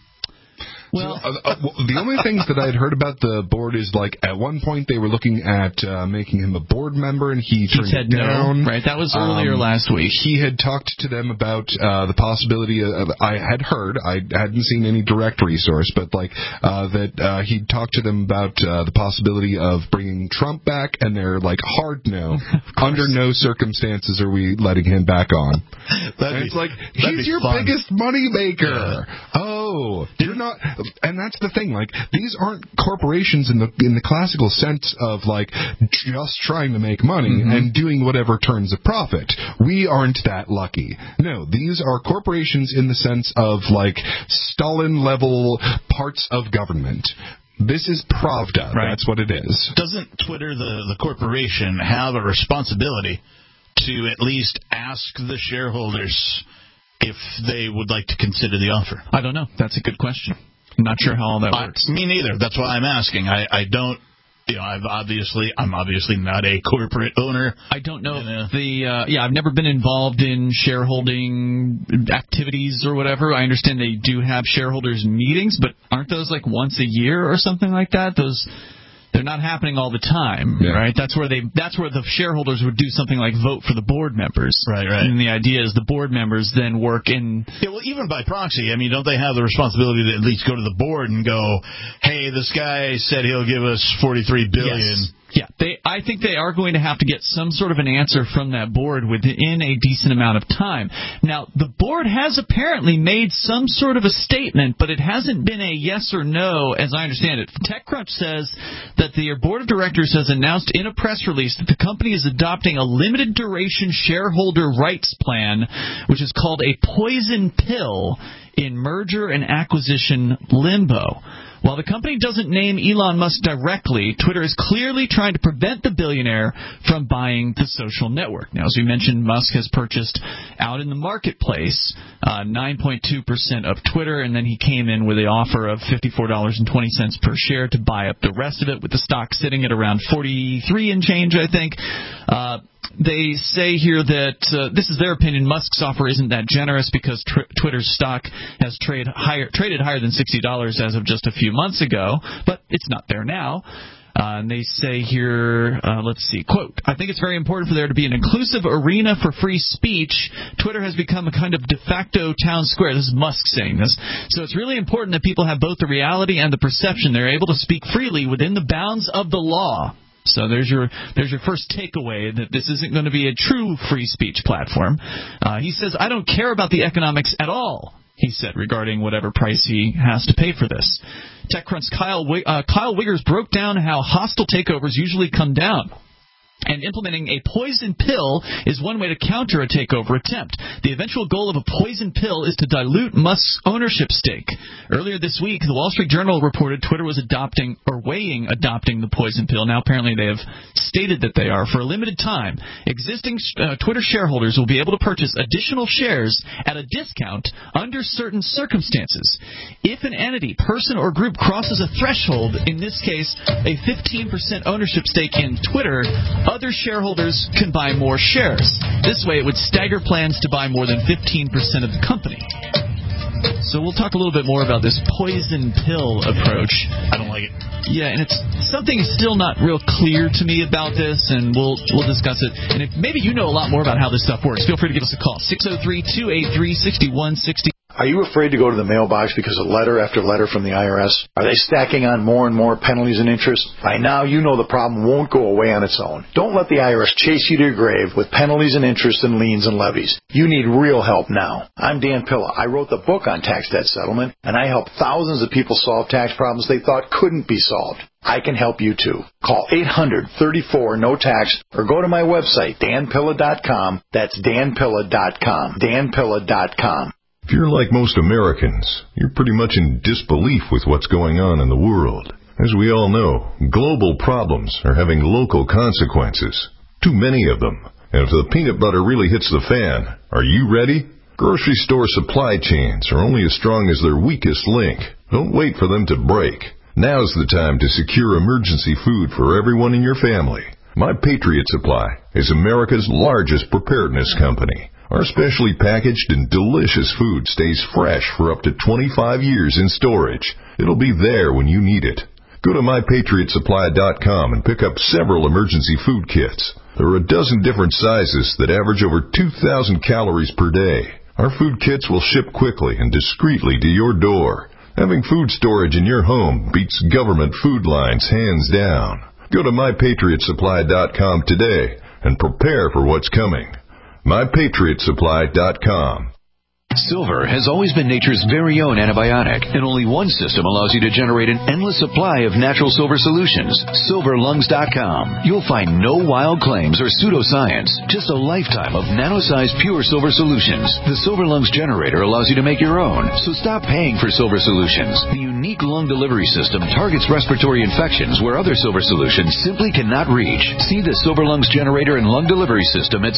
C: Well,
E: the only things that I'd heard about the board is, like, at one point they were looking at making him a board member, and he turned it down.
C: No, right? That was earlier last week.
E: He had talked to them about the possibility of, I hadn't seen any direct resource, but, like, that he'd talked to them about the possibility of bringing Trump back, and they're like, hard no. Under no circumstances are we letting him back on. It's like, he's your biggest money maker. Yeah. Oh, you're not... And that's the thing, like, these aren't corporations in the classical sense of, like, just trying to make money and doing whatever turns a profit. We aren't that lucky. No, these are corporations in the sense of, like, Stalin-level parts of government. This is Pravda. Right. That's what it is.
D: Doesn't Twitter, the corporation, have a responsibility to at least ask the shareholders if they would like to consider the offer?
C: I don't know. That's a good question. I'm not sure how all that works.
D: Me neither. That's why I'm asking. I don't. I'm obviously not a corporate owner.
C: I don't know I've never been involved in shareholding activities or whatever. I understand they do have shareholders meetings, but aren't those like once a year or something like that? They're not happening all the time, right? That's where the shareholders would do something like vote for the board members.
D: Right.
C: And the idea is the board members then work in...
D: Yeah, well, even by proxy, I mean, don't they have the responsibility to at least go to the board and go, hey, this guy said he'll give us $43 billion.
C: Yes. Yeah, I think they are going to have to get some sort of an answer from that board within a decent amount of time. Now, the board has apparently made some sort of a statement, but it hasn't been a yes or no, as I understand it. TechCrunch says that the board of directors has announced in a press release that the company is adopting a limited duration shareholder rights plan, which is called a poison pill in merger and acquisition limbo. While the company doesn't name Elon Musk directly, Twitter is clearly trying to prevent the billionaire from buying the social network. Now, as we mentioned, Musk has purchased out in the marketplace 9.2% of Twitter, and then he came in with the offer of $54.20 per share to buy up the rest of it, with the stock sitting at around 43 and change, I think. They say here that this is their opinion. Musk's offer isn't that generous because Twitter's stock has traded higher than $60 as of just a few months ago, but it's not there now. And they say here, let's see, quote, I think it's very important for there to be an inclusive arena for free speech. Twitter has become a kind of de facto town square. This is Musk saying this. So it's really important that people have both the reality and the perception. They're able to speak freely within the bounds of the law. So there's your first takeaway, that this isn't going to be a true free speech platform. He says, I don't care about the economics at all, he said, regarding whatever price he has to pay for this. TechCrunch's Kyle Wiggers broke down how hostile takeovers usually come down. And implementing a poison pill is one way to counter a takeover attempt. The eventual goal of a poison pill is to dilute Musk's ownership stake. Earlier this week, the Wall Street Journal reported Twitter was weighing adopting the poison pill. Now, apparently, they have stated that they are. For a limited time, existing Twitter shareholders will be able to purchase additional shares at a discount under certain circumstances. If an entity, person, or group crosses a threshold, in this case, a 15% ownership stake in Twitter, other shareholders can buy more shares. This way, it would stagger plans to buy more than 15% of the company. So we'll talk a little bit more about this poison pill approach.
D: I don't like it.
C: Yeah, and it's something still not real clear to me about this, and we'll discuss it. And if maybe you know a lot more about how this stuff works, feel free to give us a call, 603-283-6160.
S: Are you afraid to go to the mailbox because of letter after letter from the IRS? Are they stacking on more and more penalties and interest? By now, you know the problem won't go away on its own. Don't let the IRS chase you to your grave with penalties and interest and liens and levies. You need real help now. I'm Dan Pilla. I wrote the book on tax debt settlement, and I help thousands of people solve tax problems they thought couldn't be solved. I can help you too. Call 800-34-NO-TAX or go to my website, danpilla.com. That's danpilla.com. danpilla.com.
T: If you're like most Americans, you're pretty much in disbelief with what's going on in the world. As we all know, global problems are having local consequences. Too many of them. And if the peanut butter really hits the fan, are you ready? Grocery store supply chains are only as strong as their weakest link. Don't wait for them to break. Now's the time to secure emergency food for everyone in your family. My Patriot Supply is America's largest preparedness company. Our specially packaged and delicious food stays fresh for up to 25 years in storage. It'll be there when you need it. Go to MyPatriotSupply.com and pick up several emergency food kits. There are a dozen different sizes that average over 2,000 calories per day. Our food kits will ship quickly and discreetly to your door. Having food storage in your home beats government food lines hands down. Go to MyPatriotSupply.com today and prepare for what's coming. MyPatriotSupply.com.
U: Silver has always been nature's very own antibiotic, and only one system allows you to generate an endless supply of natural silver solutions. SilverLungs.com. You'll find no wild claims or pseudoscience, just a lifetime of nano-sized pure silver solutions. The Silver Lungs generator allows you to make your own, so stop paying for silver solutions. The unique lung delivery system targets respiratory infections where other silver solutions simply cannot reach. See the Silver Lungs generator and lung delivery system at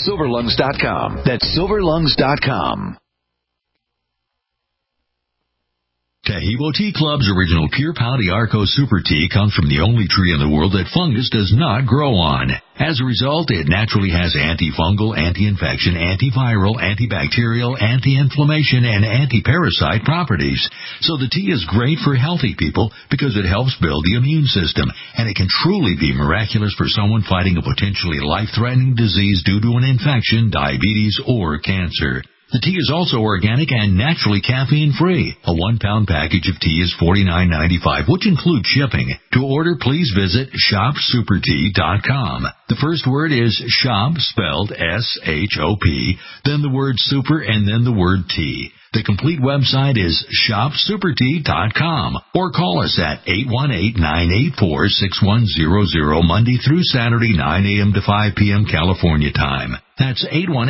U: SilverLungs.com. That's SilverLungs.com.
A: Tahibo Tea Club's original Pure Pau Arco Super Tea comes from the only tree in the world that fungus does not grow on. As a result, it naturally has antifungal, anti-infection, antiviral, antibacterial, anti-inflammation, and anti-parasite properties. So the tea is great for healthy people because it helps build the immune system, and it can truly be miraculous for someone fighting a potentially life-threatening disease due to an infection, diabetes, or cancer. The tea is also organic and naturally caffeine-free. A 1-pound package of tea is $49.95, which includes shipping. To order, please visit shopsupertea.com. The first word is shop, spelled S-H-O-P, then the word super, and then the word tea. The complete website is shopsupertea.com, or call us at 818-984-6100 Monday through Saturday, 9 a.m. to 5 p.m. California time. That's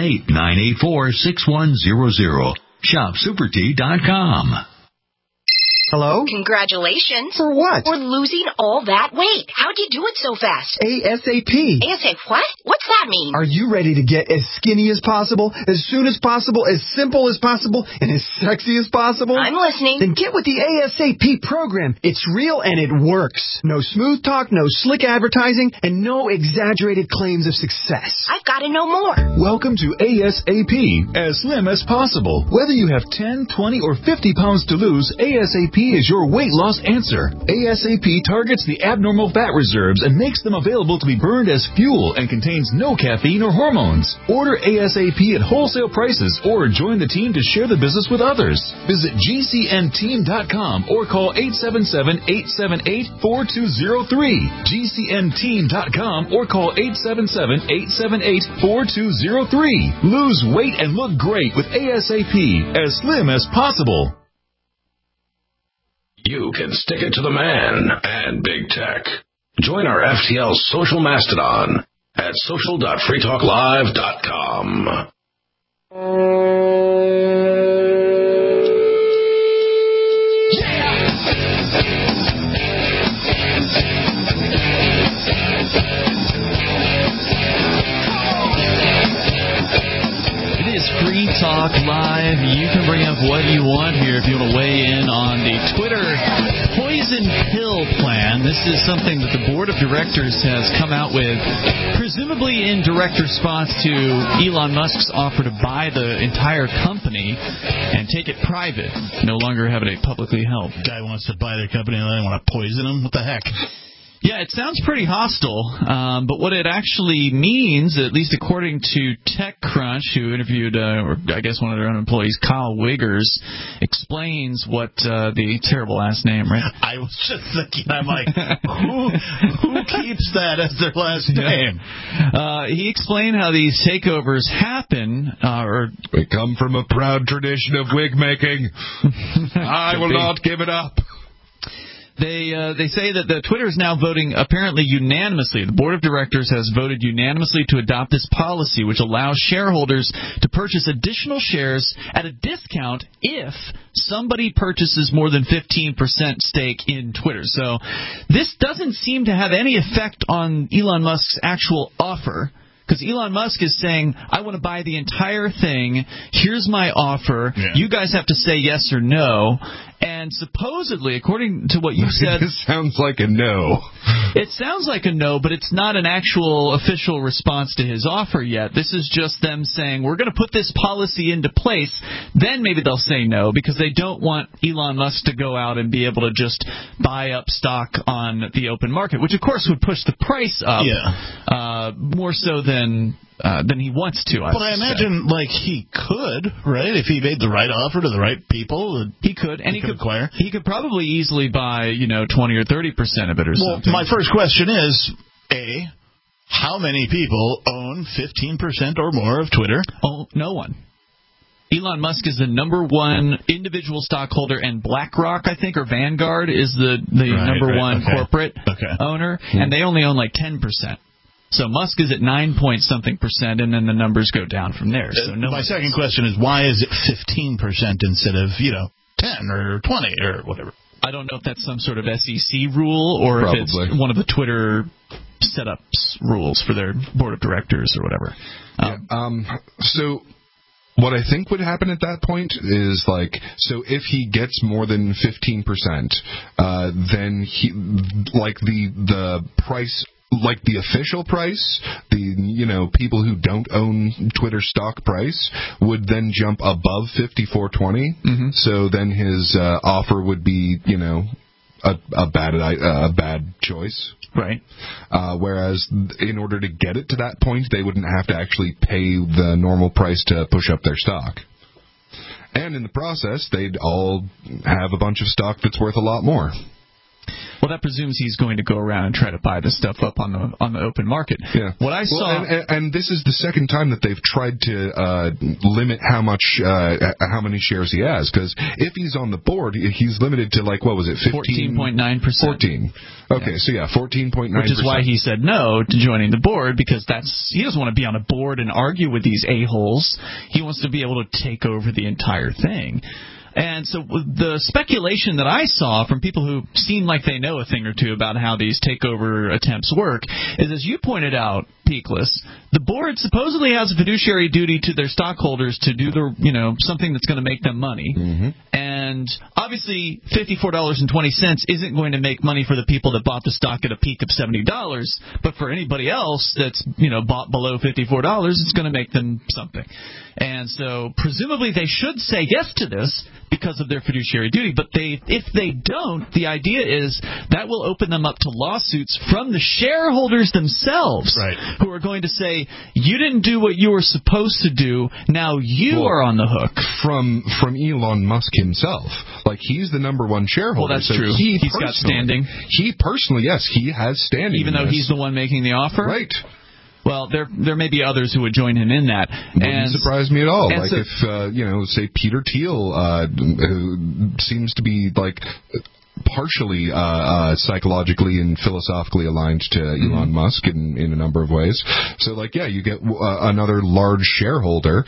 A: 818-984-6100. shopsupertea.com.
V: Hello?
W: Congratulations.
V: For what?
W: For losing all that weight. How'd you do it so fast?
V: ASAP.
W: ASAP what? What's that mean?
V: Are you ready to get as skinny as possible, as soon as possible, as simple as possible, and as sexy as possible?
W: I'm listening.
V: Then get with the ASAP program. It's real and it works. No smooth talk, no slick advertising, and no exaggerated claims of success.
W: I've got to know more.
X: Welcome to ASAP, as slim as possible. Whether you have 10, 20, or 50 pounds to lose, ASAP is your weight loss answer. ASAP targets the abnormal fat reserves and makes them available to be burned as fuel and contains no caffeine or hormones. Order ASAP at wholesale prices or join the team to share the business with others. Visit GCNteam.com or call 877-878-4203. GCNteam.com or call 877-878-4203. Lose weight and look great with ASAP, as slim as possible.
L: You can stick it to the man and big tech. Join our FTL social mastodon at social.freetalklive.com.
C: Free Talk Live. You can bring up what you want here if you want to weigh in on the Twitter poison pill plan. This is something that the board of directors has come out with, presumably in direct response to Elon Musk's offer to buy the entire company and take it private, no longer have it publicly held.
D: Guy wants to buy their company and they want to poison him? What the heck?
C: Yeah, it sounds pretty hostile, but what it actually means, at least according to TechCrunch, who interviewed, or I guess one of their own employees, Kyle Wiggers, explains what the terrible last name, right?
D: I was just thinking, I'm like, who keeps that as their last name?
C: He explained how these takeovers happen, or
E: we come from a proud tradition of wig making. I will not give it up.
C: They say that the Twitter is now voting apparently unanimously. The board of directors has voted unanimously to adopt this policy, which allows shareholders to purchase additional shares at a discount if somebody purchases more than 15% stake in Twitter. So this doesn't seem to have any effect on Elon Musk's actual offer, because Elon Musk is saying, I want to buy the entire thing. Here's my offer. Yeah. You guys have to say yes or no. And supposedly, according to what you said...
E: This sounds like a no.
C: It sounds like a no, but it's not an actual official response to his offer yet. This is just them saying, we're going to put this policy into place. Then maybe they'll say no, because they don't want Elon Musk to go out and be able to just buy up stock on the open market, which, of course, would push the price up more so than he wants to.
D: But I imagine, he could, right? If he made the right offer to the right people,
C: he could, and he could
D: acquire.
C: He could probably easily buy, 20 or 30% of it or something.
D: My first question is, A, how many people own 15% or more of Twitter?
C: Oh, no one. Elon Musk is the number one individual stockholder, and BlackRock, I think, or Vanguard is the number one corporate owner, and they only own 10%. So Musk is at 9-point-something%, and then the numbers go down from there. So
D: my second question is, why is it 15% instead of 10 or 20 or whatever?
C: I don't know if that's some sort of SEC rule or if it's one of the Twitter setups rules for their board of directors or whatever.
E: So What I think would happen at that point is, like, so if he gets more than 15%, then he, like, the price, like the official price, people who don't own Twitter stock price would then jump above 54.20. Mm-hmm. So then his offer would be, a bad choice.
C: Right.
E: Whereas in order to get it to that point, they wouldn't have to actually pay the normal price to push up their stock. And in the process, they'd all have a bunch of stock that's worth a lot more.
C: Well, that presumes he's going to go around and try to buy this stuff up on the open market.
E: Yeah.
C: What I saw,
E: and this is the second time that they've tried to limit how many shares he has. Because if he's on the board, he's limited to
C: 14.9%.
E: 14. Okay, so 14.9%.
C: Which is why he said no to joining the board, because he doesn't want to be on a board and argue with these a-holes. He wants to be able to take over the entire thing. And so the speculation that I saw from people who seem like they know a thing or two about how these takeover attempts work is, as you pointed out, Peakless, the board supposedly has a fiduciary duty to their stockholders to do something that's going to make them money. Mm-hmm. And obviously $54.20 isn't going to make money for the people that bought the stock at a peak of $70, but for anybody else that's bought below $54, it's going to make them something. And so presumably they should say yes to this because of their fiduciary duty, but if they don't, the idea is that will open them up to lawsuits from the shareholders themselves, right, who are going to say, you didn't do what you were supposed to do, now you are on the hook.
E: From Elon Musk himself. Like, he's the number one shareholder.
C: Well, that's true. He's got standing.
E: He personally, yes, he has standing.
C: Even though he's the one making the offer?
E: Right.
C: Well, there may be others who would join him in that.
E: Wouldn't surprise me at all. Like, if, say, Peter Thiel, who seems to be, partially psychologically and philosophically aligned to Elon Musk in a number of ways. So, you get another large shareholder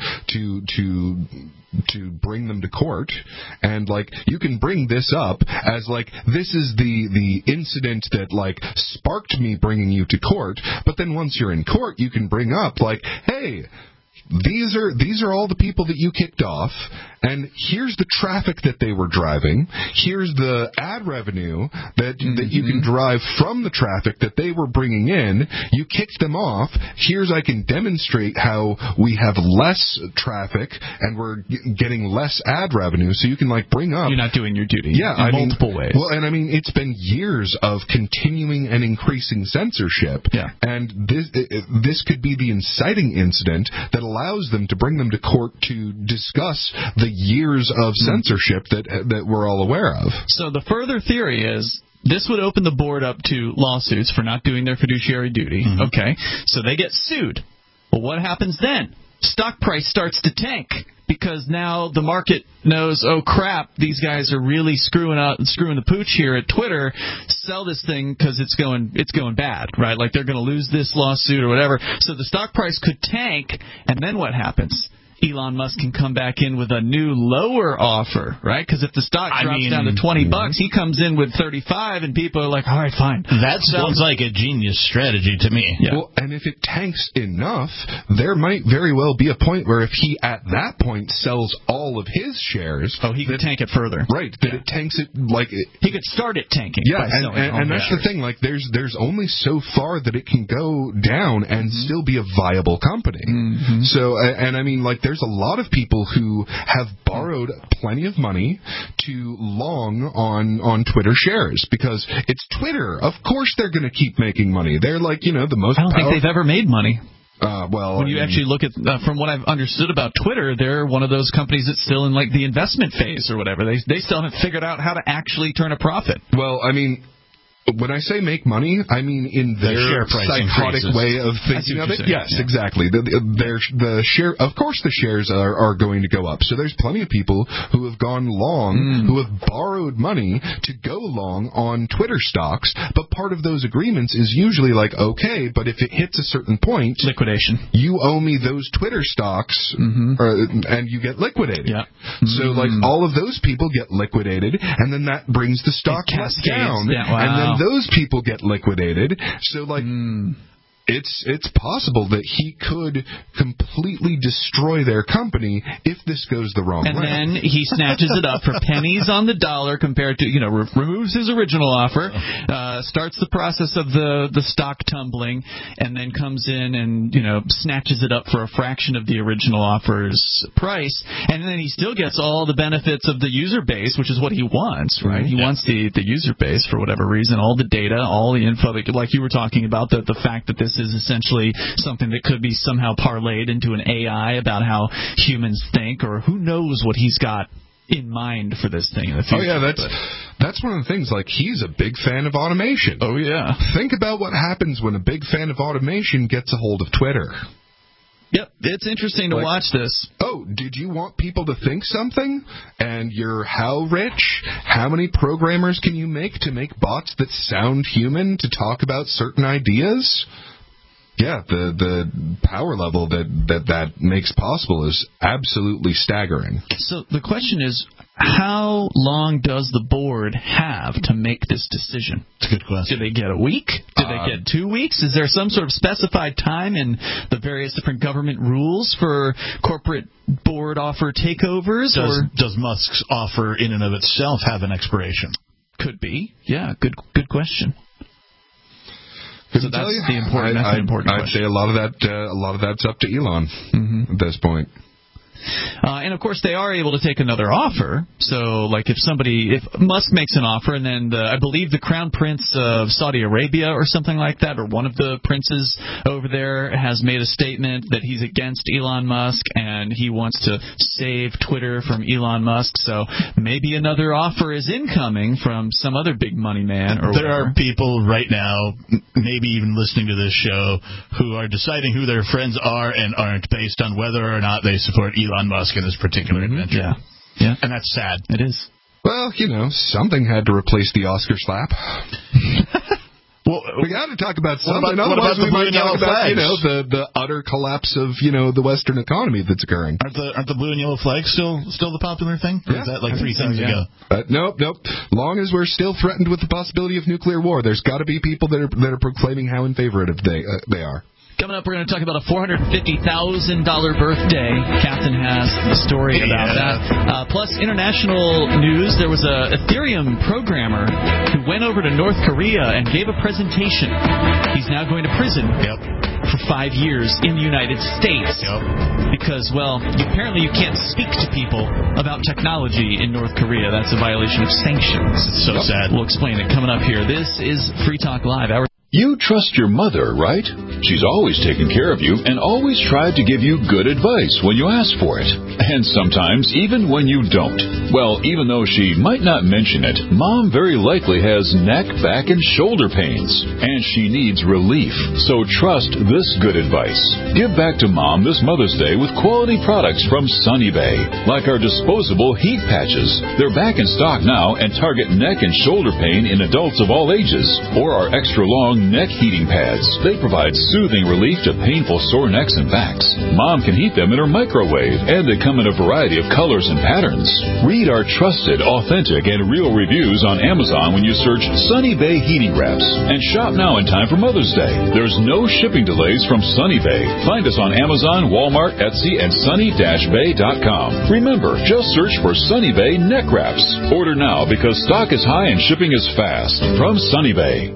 E: to bring them to court, and you can bring this up as this is the incident that sparked me bringing you to court, but then once you're in court you can bring up hey, these are all the people that you kicked off, and here's the traffic that they were driving. Here's the ad revenue that you can derive from the traffic that they were bringing in. You kicked them off. I can demonstrate how we have less traffic and we're getting less ad revenue. So you can bring up.
C: You're not doing your duty.
E: Yeah,
C: in multiple ways.
E: Well, and it's been years of continuing and increasing censorship.
C: Yeah.
E: And this could be the inciting incident that allows them to bring them to court to discuss the years of censorship that we're all aware of.
C: So the further theory is this would open the board up to lawsuits for not doing their fiduciary duty. Mm-hmm. Okay, so they get sued. Well, what happens then? Stock price starts to tank because now the market knows, oh crap, these guys are really screwing the pooch here at Twitter. Sell this thing because it's going bad, right? They're going to lose this lawsuit or whatever. So the stock price could tank, and then what happens? Elon Musk can come back in with a new lower offer, right? Because if the stock drops down to $20, he comes in with 35, and people are like, all right, fine.
D: That sounds like a genius strategy to me.
E: Yeah. Well, and if it tanks enough, there might very well be a point where if he, at that point, sells all of his shares...
C: Oh, he could tank it further.
E: Right, that it tanks it
C: he could start it tanking by selling
E: and that's
C: shares.
E: the thing, there's only so far that it can go down and still be a viable company. Mm-hmm. So, there's a lot of people who have borrowed plenty of money to long on Twitter shares because it's Twitter. Of course they're going to keep making money. They're the most
C: I don't think they've ever made money.
E: When
C: you actually look at, from what I've understood about Twitter, they're one of those companies that's still in the investment phase or whatever. They still haven't figured out how to actually turn a profit.
E: Well, when I say make money, I mean in their psychotic way of thinking of it. Yes, exactly. The share, of course, the shares are going to go up. So there's plenty of people who have gone long, who have borrowed money to go long on Twitter stocks. But part of those agreements is usually okay, but if it hits a certain point,
C: liquidation.
E: You owe me those Twitter stocks, and you get liquidated. Yeah. So all of those people get liquidated, and then that brings the stock down, and then those people get liquidated. So it's possible that he could completely destroy their company if this goes the wrong way.
C: And then he snatches it up for pennies on the dollar compared to, removes his original offer, starts the process of the stock tumbling, and then comes in and, snatches it up for a fraction of the original offer's price. And then he still gets all the benefits of the user base, which is what he wants, right? He wants the user base for whatever reason, all the data, all the info, like you were talking about, the fact that this is essentially something that could be somehow parlayed into an AI about how humans think, or who knows what he's got in mind for this thing in the future.
E: Oh, yeah, that's one of the things. Like, he's a big fan of automation.
C: Oh, yeah.
E: Think about what happens when a big fan of automation gets a hold of Twitter.
C: Yep, it's interesting to watch this.
E: Oh, did you want people to think something? And you're how rich? How many programmers can you make to make bots that sound human to talk about certain ideas? Yeah, the power level that makes possible is absolutely staggering.
C: So the question is, how long does the board have to make this decision?
D: That's a good question.
C: Do they get a week? Do they get 2 weeks? Is there some sort of specified time in the various different government rules for corporate board offer takeovers?
D: Does Musk's offer in and of itself have an expiration?
C: Could be. Yeah, good question. So that's the important.
E: I'd say a lot of that's up to Elon at this point.
C: And of course, they are able to take another offer. So, like, if Musk makes an offer, and then I believe the Crown Prince of Saudi Arabia or something like that, or one of the princes over there, has made a statement that he's against Elon Musk and he wants to save Twitter from Elon Musk. So maybe another offer is incoming from some other big money man. Or
D: there are people right now, maybe even listening to this show, who are deciding who their friends are and aren't based on whether or not they support Elon Musk in this particular adventure.
C: Yeah.
D: And that's sad.
C: It is.
E: Well, something had to replace the Oscar slap.
D: Well,
E: we got to talk about something.
D: What about the blue and yellow flags?
E: The utter collapse of the Western economy that's occurring.
D: Aren't the blue and yellow flags still the popular thing? Or is that like 3 things ago?
E: Nope. Long as we're still threatened with the possibility of nuclear war, there's got to be people that are proclaiming how in favor of they are.
C: Coming up, we're going to talk about a $450,000 birthday. Captain has the story about that. Plus, international news, there was a Ethereum programmer who went over to North Korea and gave a presentation. He's now going to prison for 5 years in the United States. Because, apparently you can't speak to people about technology in North Korea. That's a violation of sanctions.
D: It's so sad.
C: We'll explain it coming up here. This is Free Talk Live.
B: You trust your mother, right? She's always taken care of you and always tried to give you good advice when you ask for it. And sometimes even when you don't. Well, even though she might not mention it, Mom very likely has neck, back, and shoulder pains. And she needs relief. So trust this good advice. Give back to Mom this Mother's Day with quality products from Sunny Bay. Like our disposable heat patches. They're back in stock now and target neck and shoulder pain in adults of all ages. Or our extra long neck heating pads. They provide soothing relief to painful sore necks and backs. Mom can heat them in her microwave, and they come in a variety of colors and patterns. Read our trusted, authentic, and real reviews on Amazon when you search Sunny Bay Heating Wraps. And shop now in time for Mother's Day. There's no shipping delays from Sunny Bay. Find us on Amazon, Walmart, Etsy, and sunny-bay.com. Remember, just search for Sunny Bay Neck Wraps. Order now because stock is high and shipping is fast. From Sunny Bay.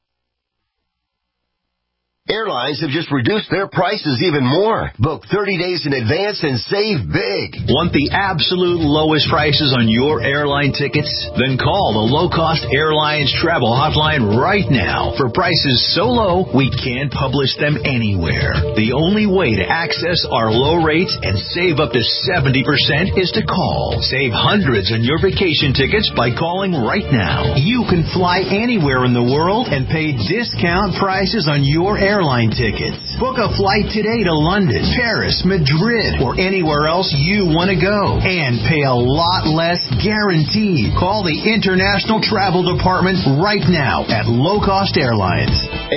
G: Airlines have just reduced their prices even more. Book 30 days in advance and save big.
I: Want the absolute lowest prices on your airline tickets? Then call the Low Cost Airlines Travel Hotline right now for prices so low we can't publish them anywhere. The only way to access our low rates and save up to 70% is to call. Save hundreds on your vacation tickets by calling right now. You can fly anywhere in the world and pay discount prices on your airline tickets. Book a flight today to London, Paris, Madrid, or anywhere else you want to go. And pay a lot less guaranteed. Call the International Travel Department right now at Low Cost Airlines.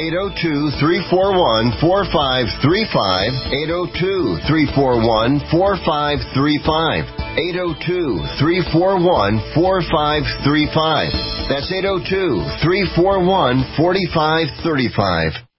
G: 802-341-4535. 802-341-4535. 802-341-4535. That's 802-341-4535.